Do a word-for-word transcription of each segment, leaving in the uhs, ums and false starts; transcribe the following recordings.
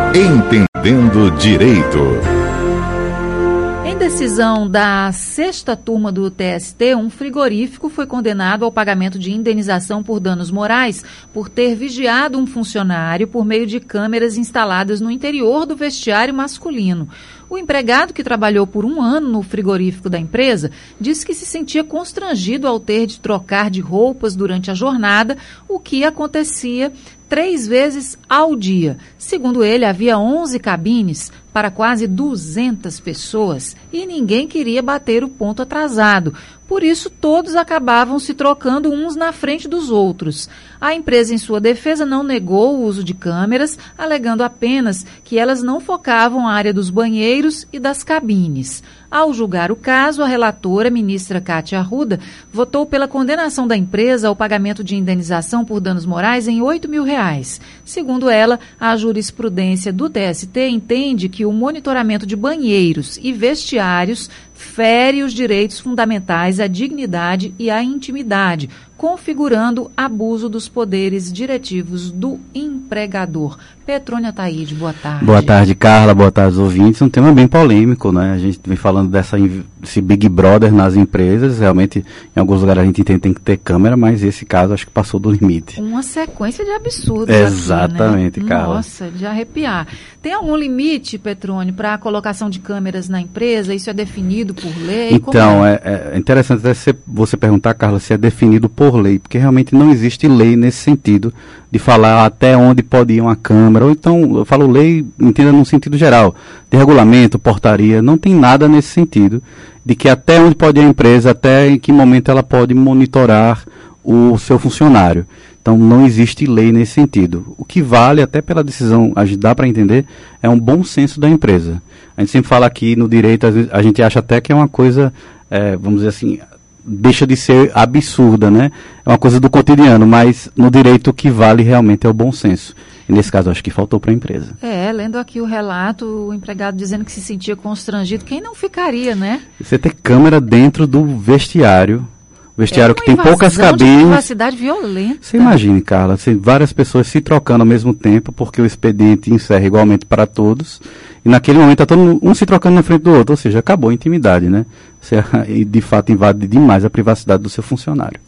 Entendendo Direito. Em decisão da sexta turma do T S T, um frigorífico foi condenado ao pagamento de indenização por danos morais por ter vigiado um funcionário por meio de câmeras instaladas no interior do vestiário masculino. O empregado, que trabalhou por um ano no frigorífico da empresa, disse que se sentia constrangido ao ter de trocar de roupas durante a jornada, o que acontecia três vezes ao dia. Segundo ele, havia onze cabines para quase duzentas pessoas e ninguém queria bater o ponto atrasado. Por isso, todos acabavam se trocando uns na frente dos outros. A empresa, em sua defesa, não negou o uso de câmeras, alegando apenas que elas não focavam a área dos banheiros e das cabines. Ao julgar o caso, a relatora, ministra Cátia Arruda, votou pela condenação da empresa ao pagamento de indenização por danos morais em oito mil reais. Segundo ela, a jurisprudência do T S T entende que o monitoramento de banheiros e vestiários fere os direitos fundamentais à dignidade e à intimidade, configurando abuso dos poderes diretivos do empregador. Petrônia Taide, boa tarde. Boa tarde, Carla, boa tarde aos ouvintes. Um tema bem polêmico, né? A gente vem falando dessa, desse Big Brother nas empresas. Realmente, em alguns lugares a gente entende que tem que ter câmera, mas esse caso acho que passou do limite. Uma sequência de absurdos. Exatamente, aqui, né? Carla. Nossa, de arrepiar. Tem algum limite, Petrônio, para a colocação de câmeras na empresa? Isso é definido por lei? Então, é? É, é interessante até você perguntar, Carla, se é definido por lei, porque realmente não existe lei nesse sentido de falar até onde pode ir uma câmera, ou então, eu falo lei, entenda num sentido geral, de regulamento, portaria, não tem nada nesse sentido, de que até onde pode ir a empresa, até em que momento ela pode monitorar o seu funcionário. Então, não existe lei nesse sentido. O que vale, até pela decisão, a gente dá para entender, é um bom senso da empresa. A gente sempre fala aqui no direito, às vezes, a gente acha até que é uma coisa, é, vamos dizer assim, deixa de ser absurda, né? É uma coisa do cotidiano, mas no direito o que vale realmente é o bom senso. E nesse caso, acho que faltou para a empresa. É, lendo aqui o relato, o empregado dizendo que se sentia constrangido. Quem não ficaria, né? Você ter câmera dentro do vestiário, vestiário é que tem poucas cabines. Uma privacidade violenta. Você imagine, Carla, assim, várias pessoas se trocando ao mesmo tempo, porque o expediente encerra igualmente para todos, e naquele momento está todo mundo, um se trocando na frente do outro, ou seja, acabou a intimidade, né? Você, de fato, invade demais a privacidade do seu funcionário.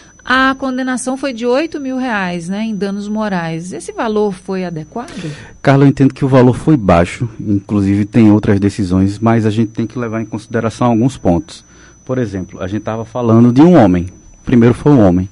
A condenação foi de oito mil reais, né, em danos morais. Esse valor foi adequado? Carla, eu entendo que o valor foi baixo, inclusive tem outras decisões, mas a gente tem que levar em consideração alguns pontos. Por exemplo, a gente estava falando de um homem. Primeiro foi um homem.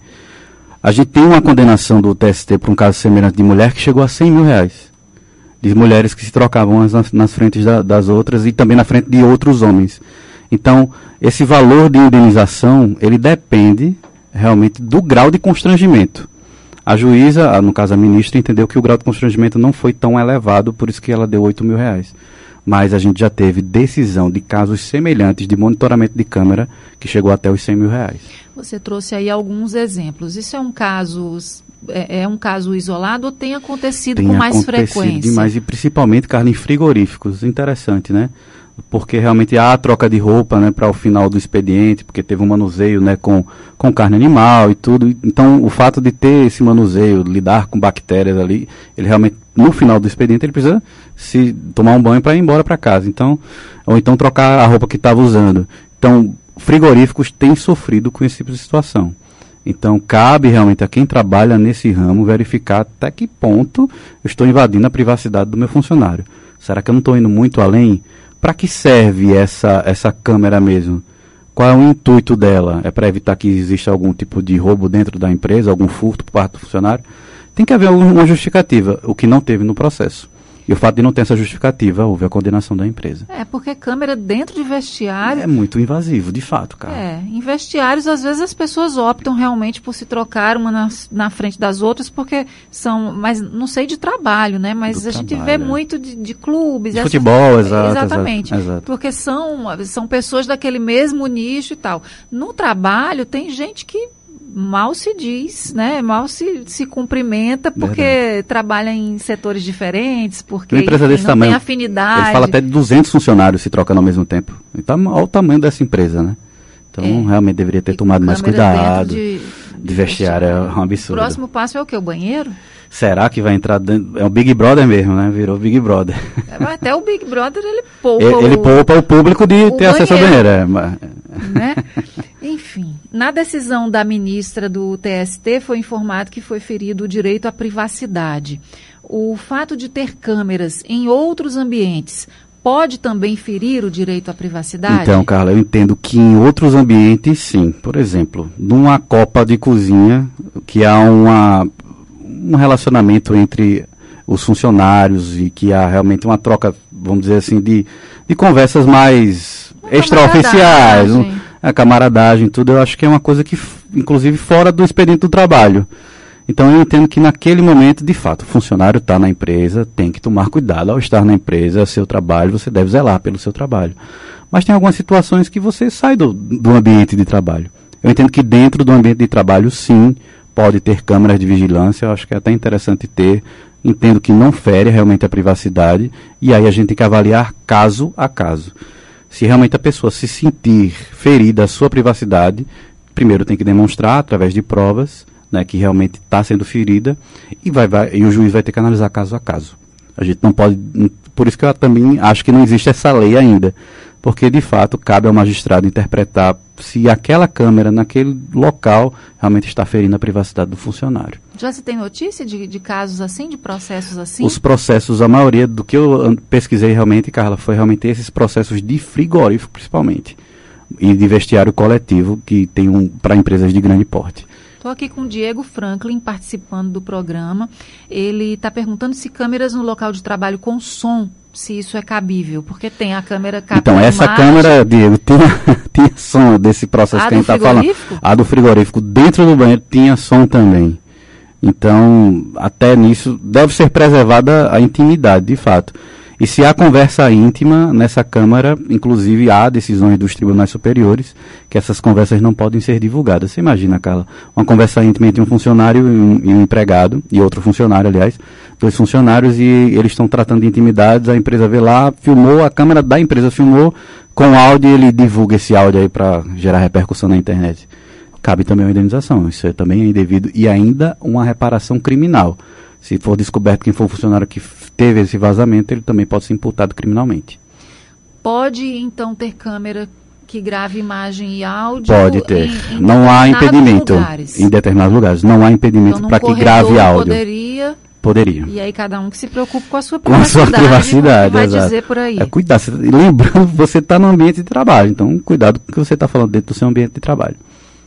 A gente tem uma condenação do T S T por um caso semelhante de mulher que chegou a cem mil reais. De mulheres que se trocavam nas, nas frentes da, das outras e também na frente de outros homens. Então, esse valor de indenização, ele depende realmente do grau de constrangimento. A juíza, no caso a ministra, entendeu que o grau de constrangimento não foi tão elevado, por isso que ela deu oito mil reais. Mas a gente já teve decisão de casos semelhantes de monitoramento de câmera que chegou até os cem mil reais. Você trouxe aí alguns exemplos. Isso é um caso, é, é um caso isolado ou tem acontecido tem com mais acontecido frequência? Demais, e principalmente, Carla, em frigoríficos. Interessante, né? Porque realmente há a troca de roupa, né, para o final do expediente, porque teve um manuseio, né, com, com carne animal e tudo. Então, o fato de ter esse manuseio, lidar com bactérias ali, ele realmente, no final do expediente, ele precisa se tomar um banho para ir embora para casa. Então, ou então trocar a roupa que estava usando. Então, frigoríficos têm sofrido com esse tipo de situação. Então, cabe realmente a quem trabalha nesse ramo verificar até que ponto eu estou invadindo a privacidade do meu funcionário. Será que eu não estou indo muito além? Para que serve essa, essa câmera mesmo? Qual é o intuito dela? É para evitar que exista algum tipo de roubo dentro da empresa, algum furto por parte do funcionário? Tem que haver uma justificativa, o que não teve no processo. E o fato de não ter essa justificativa, houve a condenação da empresa. É, porque câmera dentro de vestiário... É muito invasivo, de fato, cara. É, em vestiários, às vezes as pessoas optam realmente por se trocar uma na, na frente das outras, porque são, mas não sei de trabalho, né? Mas Do a gente trabalho, vê é. muito de, de clubes. De essas, futebol, exato. Exatamente. Exato, exato. Porque são, são pessoas daquele mesmo nicho e tal. No trabalho, tem gente que mal se diz, né? Mal se, se cumprimenta porque Verdade. trabalha em setores diferentes, porque uma empresa enfim, desse não tamanho, tem afinidade. Ele fala até de duzentos funcionários se trocando ao mesmo tempo. Então, olha o tamanho dessa empresa, né? Então, é. realmente deveria ter e tomado mais cuidado. De, de vestiário, é um absurdo. O próximo passo é o quê? O banheiro? Será que vai entrar dentro? É o Big Brother mesmo, né? Virou Big Brother. Até o Big Brother, ele poupa Ele, ele o, poupa o público de o ter acesso ao banheiro. É. Né? Enfim, na decisão da ministra do T S T foi informado que foi ferido o direito à privacidade. O fato de ter câmeras em outros ambientes pode também ferir o direito à privacidade? Então, Carla, eu entendo que em outros ambientes, sim. Por exemplo, numa copa de cozinha, que há uma, um relacionamento entre os funcionários e que há realmente uma troca, vamos dizer assim, de, de conversas mais uma extraoficiais, um, a camaradagem, tudo, eu acho que é uma coisa que, inclusive, fora do expediente do trabalho. Então eu entendo que naquele momento, de fato, o funcionário está na empresa, tem que tomar cuidado ao estar na empresa, é seu trabalho, você deve zelar pelo seu trabalho. Mas tem algumas situações que você sai do, do ambiente de trabalho. Eu entendo que dentro do ambiente de trabalho, sim, pode ter câmeras de vigilância, eu acho que é até interessante ter, entendo que não fere realmente a privacidade, e aí a gente tem que avaliar caso a caso. Se realmente a pessoa se sentir ferida a sua privacidade, primeiro tem que demonstrar através de provas, né, que realmente está sendo ferida, e, vai, vai, e o juiz vai ter que analisar caso a caso. A gente não pode, por isso que eu também acho que não existe essa lei ainda, porque de fato cabe ao magistrado interpretar se aquela câmera naquele local realmente está ferindo a privacidade do funcionário. Já se tem notícia de, de casos assim, de processos assim? Os processos, a maioria do que eu pesquisei realmente, Carla, foi realmente esses processos de frigorífico principalmente, e de vestiário coletivo, que tem um para empresas de grande porte. Estou aqui com o Diego Franklin, participando do programa. Ele está perguntando se câmeras no local de trabalho com som, se isso é cabível, porque tem a câmera capta Então, essa imagem. câmera, Diego, tinha, tinha som desse processo a que a gente está falando. A do frigorífico, dentro do banheiro, tinha som também. Então, até nisso, deve ser preservada a intimidade, de fato. E se há conversa íntima nessa Câmara, inclusive há decisões dos tribunais superiores, que essas conversas não podem ser divulgadas. Você imagina, Carla, uma conversa íntima entre um funcionário e um, e um empregado, e outro funcionário, aliás, dois funcionários, e eles estão tratando de intimidades, a empresa vê lá, filmou, a câmera da empresa filmou, com áudio, e ele divulga esse áudio aí para gerar repercussão na internet. Cabe também uma indenização, isso é também é indevido, e ainda uma reparação criminal. Se for descoberto quem foi o funcionário que teve esse vazamento, ele também pode ser imputado criminalmente. Pode, então, ter câmera que grave imagem e áudio? Pode ter. Em, em não há impedimento. Lugares. Em determinados lugares. Não há impedimento então, para que grave áudio. Poderia. Poderia. E aí cada um que se preocupe com a sua privacidade. Com a sua privacidade, vai exato. dizer por aí. É, cuidado. Lembrando, você está no ambiente de trabalho. Então, cuidado com o que você está falando dentro do seu ambiente de trabalho.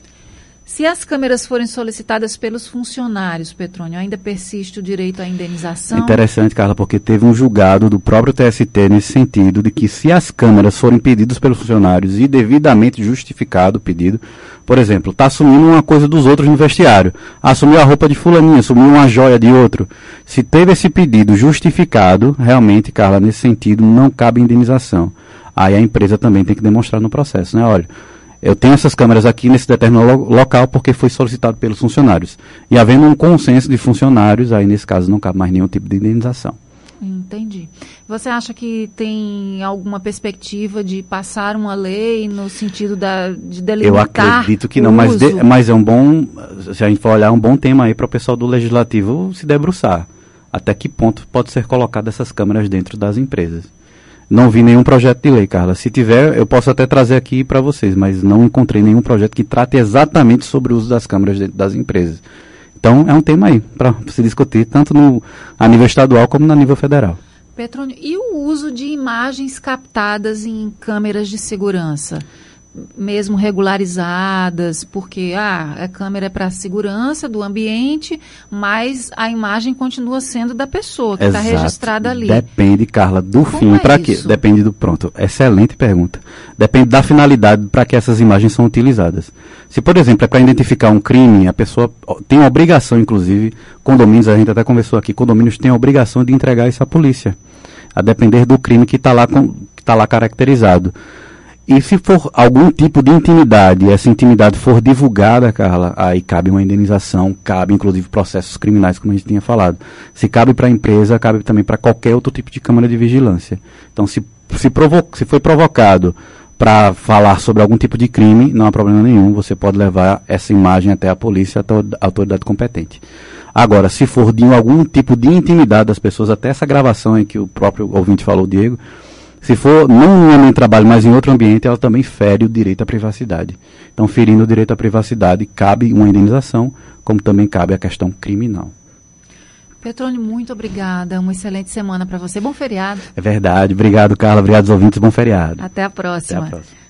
Se as câmeras forem solicitadas pelos funcionários, Petrônio, ainda persiste o direito à indenização? É interessante, Carla, porque teve um julgado do próprio T S T nesse sentido, de que se as câmeras forem pedidas pelos funcionários e devidamente justificado o pedido, por exemplo, está assumindo uma coisa dos outros no vestiário, assumiu a roupa de fulaninha, assumiu uma joia de outro. Se teve esse pedido justificado, realmente, Carla, nesse sentido, não cabe indenização. Aí a empresa também tem que demonstrar no processo, né? Olha, eu tenho essas câmeras aqui nesse determinado lo- local porque foi solicitado pelos funcionários. E havendo um consenso de funcionários, aí nesse caso não cabe mais nenhum tipo de indenização. Entendi. Você acha que tem alguma perspectiva de passar uma lei no sentido da, de delimitar? Eu acredito que não, mas, de, mas é um bom, se a gente for olhar, um bom tema aí para o pessoal do Legislativo se debruçar. Até que ponto pode ser colocado essas câmeras dentro das empresas? Não vi nenhum projeto de lei, Carla. Se tiver, eu posso até trazer aqui para vocês, mas não encontrei nenhum projeto que trate exatamente sobre o uso das câmeras dentro das empresas. Então, é um tema aí para se discutir, tanto no, a nível estadual como no nível federal. Petrônio, e o uso de imagens captadas em câmeras de segurança? Mesmo regularizadas, porque ah, a câmera é para segurança do ambiente, mas a imagem continua sendo da pessoa que está registrada ali. Depende, Carla, do Como fim é para quê? Depende do pronto. Excelente pergunta. Depende da finalidade para que essas imagens são utilizadas. Se, por exemplo, é para identificar um crime, a pessoa tem a obrigação, inclusive, condomínios, a gente até conversou aqui, condomínios têm a obrigação de entregar isso à polícia, a depender do crime que está lá, com, que tá lá caracterizado. E se for algum tipo de intimidade, e essa intimidade for divulgada, Carla, aí cabe uma indenização, cabe inclusive processos criminais, como a gente tinha falado. Se cabe para a empresa, cabe também para qualquer outro tipo de câmara de vigilância. Então, se, se, provo- se foi provocado para falar sobre algum tipo de crime, não há problema nenhum, você pode levar essa imagem até a polícia, até a autoridade competente. Agora, se for de algum tipo de intimidade das pessoas, até essa gravação em que o próprio ouvinte falou, Diego, se for não em um trabalho, mas em outro ambiente, ela também fere o direito à privacidade. Então, ferindo o direito à privacidade, cabe uma indenização, como também cabe a questão criminal. Petrone, muito obrigada. Uma excelente semana para você. Bom feriado. É verdade. Obrigado, Carla. Obrigado aos ouvintes. Bom feriado. Até a próxima. Até a próxima.